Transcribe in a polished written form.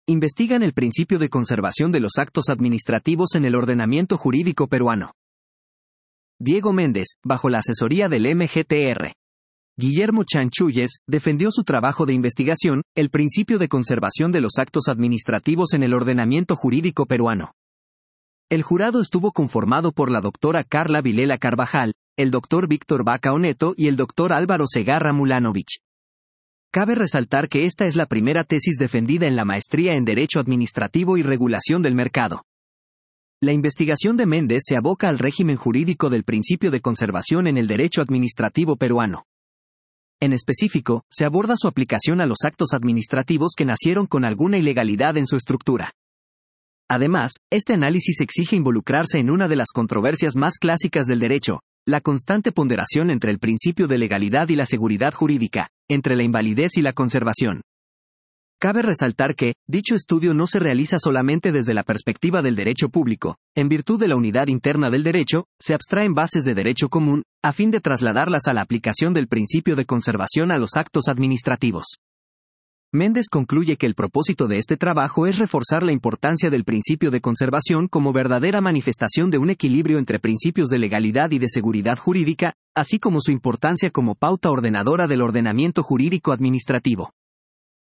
investigan el principio de conservación de los actos administrativos en el ordenamiento jurídico peruano. Diego Méndez, bajo la asesoría del MGTR. Guillermo Chanchulles, defendió su trabajo de investigación, el principio de conservación de los actos administrativos en el ordenamiento jurídico peruano. El jurado estuvo conformado por la doctora Carla Vilela Carvajal, el doctor Víctor Vaca Oneto y el doctor Álvaro Segarra Mulanovich. Cabe resaltar que esta es la primera tesis defendida en la maestría en Derecho Administrativo y Regulación del Mercado. La investigación de Méndez se aboca al régimen jurídico del principio de conservación en el derecho administrativo peruano. En específico, se aborda su aplicación a los actos administrativos que nacieron con alguna ilegalidad en su estructura. Además, este análisis exige involucrarse en una de las controversias más clásicas del derecho, la constante ponderación entre el principio de legalidad y la seguridad jurídica, entre la invalidez y la conservación. Cabe resaltar que, dicho estudio no se realiza solamente desde la perspectiva del derecho público, en virtud de la unidad interna del derecho, se abstraen bases de derecho común, a fin de trasladarlas a la aplicación del principio de conservación a los actos administrativos. Méndez concluye que el propósito de este trabajo es reforzar la importancia del principio de conservación como verdadera manifestación de un equilibrio entre principios de legalidad y de seguridad jurídica, así como su importancia como pauta ordenadora del ordenamiento jurídico administrativo.